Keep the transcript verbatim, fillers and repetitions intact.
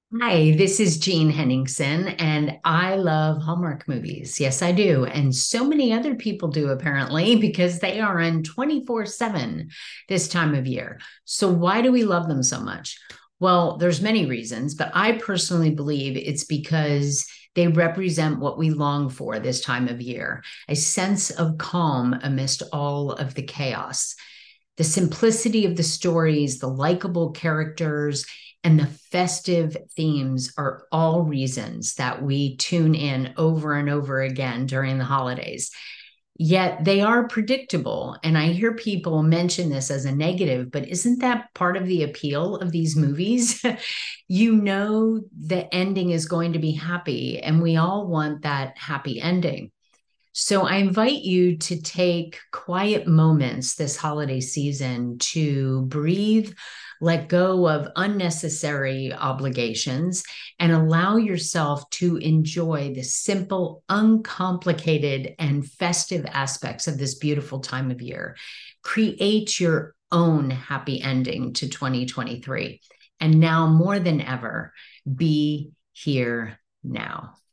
Hi, this is Jean Henningsen, and I love Hallmark movies. Yes, I do. And so many other people do, apparently, because they are on twenty-four seven this time of year. So, why do we love them so much? Well, there's many reasons, but I personally believe it's because they represent what we long for this time of year, a sense of calm amidst all of the chaos. The simplicity of the stories, the likable characters, and the festive themes are all reasons that we tune in over and over again during the holidays. Yet they are predictable. And I hear people mention this as a negative, but isn't that part of the appeal of these movies? You know, the ending is going to be happy, and we all want that happy ending. So I invite you to take quiet moments this holiday season to breathe, let go of unnecessary obligations, and allow yourself to enjoy the simple, uncomplicated, and festive aspects of this beautiful time of year. Create your own happy ending to twenty twenty-three. And now more than ever, be here now.